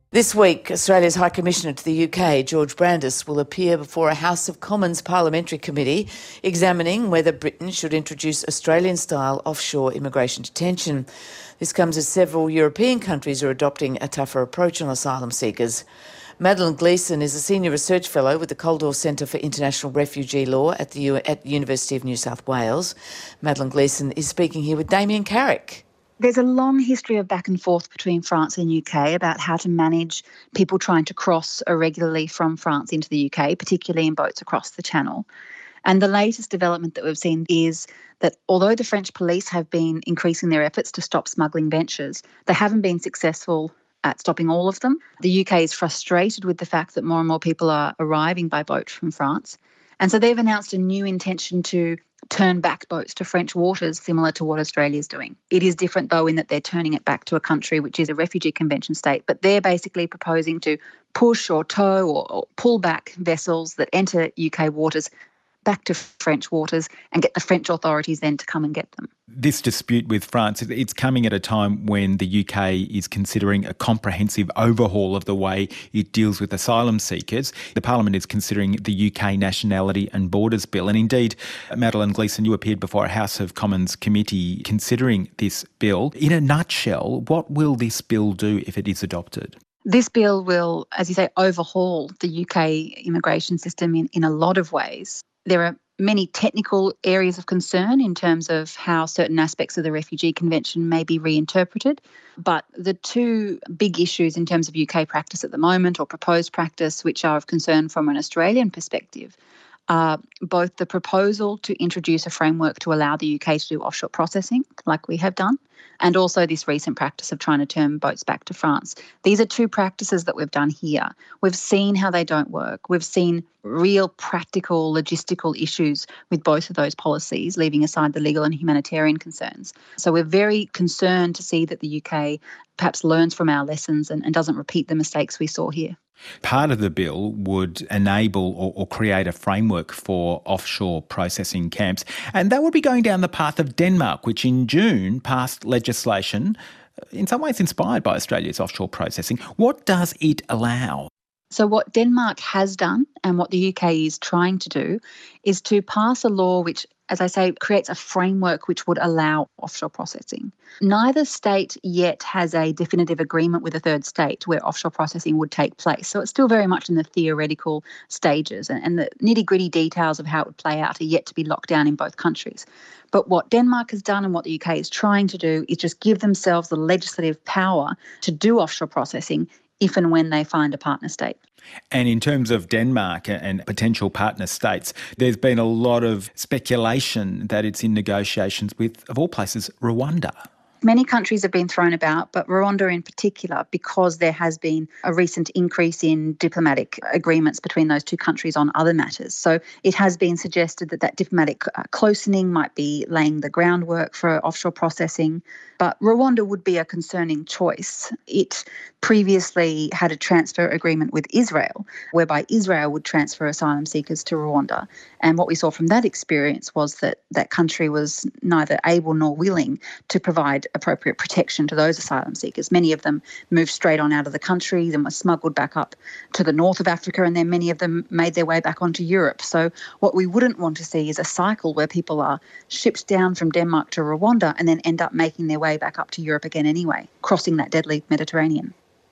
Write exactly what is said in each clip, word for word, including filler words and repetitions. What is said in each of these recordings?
This week, Australia's High Commissioner to the U K, George Brandis, will appear before a House of Commons parliamentary committee examining whether Britain should introduce Australian-style offshore immigration detention. This comes as several European countries are adopting a tougher approach on asylum seekers. Madeleine Gleeson is a Senior Research Fellow with the Coldor Centre for International Refugee Law at the U- at University of New South Wales. Madeleine Gleeson is speaking here with Damien Carrick. There's a long history of back and forth between France and U K about how to manage people trying to cross irregularly from France into the U K, particularly in boats across the Channel. And the latest development that we've seen is that although the French police have been increasing their efforts to stop smuggling ventures, they haven't been successful at stopping all of them. The U K is frustrated with the fact that more and more people are arriving by boat from France. And so they've announced a new intention to turn back boats to French waters, similar to what Australia is doing. It is different, though, in that they're turning it back to a country which is a refugee convention state, but they're basically proposing to push or tow or, or pull back vessels that enter U K waters back to French waters and get the French authorities then to come and get them. This dispute with France, it's coming at a time when the U K is considering a comprehensive overhaul of the way it deals with asylum seekers. The Parliament is considering the U K Nationality and Borders Bill. And indeed, Madeleine Gleeson, you appeared before a House of Commons committee considering this bill. In a nutshell, what will this bill do if it is adopted? This bill will, as you say, overhaul the U K immigration system in, in a lot of ways. There are many technical areas of concern in terms of how certain aspects of the Refugee Convention may be reinterpreted. But the two big issues in terms of U K practice at the moment, or proposed practice, which are of concern from an Australian perspective, are both the proposal to introduce a framework to allow the U K to do offshore processing, like we have done, and also this recent practice of trying to turn boats back to France. These are two practices that we've done here. We've seen how they don't work. We've seen real practical, logistical issues with both of those policies, leaving aside the legal and humanitarian concerns. So we're very concerned to see that the U K perhaps learns from our lessons and, and doesn't repeat the mistakes we saw here. Part of the bill would enable or, or create a framework for offshore processing camps, and that would be going down the path of Denmark, which in June passed legislation in some ways inspired by Australia's offshore processing. What does it allow? So what Denmark has done and what the U K is trying to do is to pass a law which, as I say, creates a framework which would allow offshore processing. Neither state yet has a definitive agreement with a third state where offshore processing would take place. So it's still very much in the theoretical stages, and the nitty-gritty details of how it would play out are yet to be locked down in both countries. But what Denmark has done and what the U K is trying to do is just give themselves the legislative power to do offshore processing if and when they find a partner state. And in terms of Denmark and potential partner states, there's been a lot of speculation that it's in negotiations with, of all places, Rwanda. Many countries have been thrown about, but Rwanda in particular, because there has been a recent increase in diplomatic agreements between those two countries on other matters. So it has been suggested that that diplomatic closening might be laying the groundwork for offshore processing. But Rwanda would be a concerning choice. It previously had a transfer agreement with Israel, whereby Israel would transfer asylum seekers to Rwanda. And what we saw from that experience was that that country was neither able nor willing to provide appropriate protection to those asylum seekers. Many of them moved straight on out of the country, then were smuggled back up to the north of Africa, and then many of them made their way back onto Europe. So what we wouldn't want to see is a cycle where people are shipped down from Denmark to Rwanda and then end up making their way back up to Europe again anyway, crossing that deadly Mediterranean.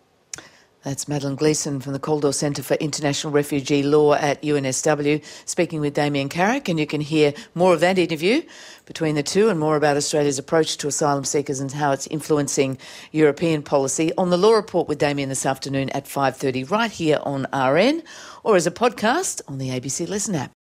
That's Madeleine Gleeson from the Coldor Centre for International Refugee Law at U N S W, speaking with Damien Carrick, and you can hear more of that interview between the two and more about Australia's approach to asylum seekers and how it's influencing European policy on the Law Report with Damien this afternoon at five thirty, right here on R N, or as a podcast on the A B C Listen app.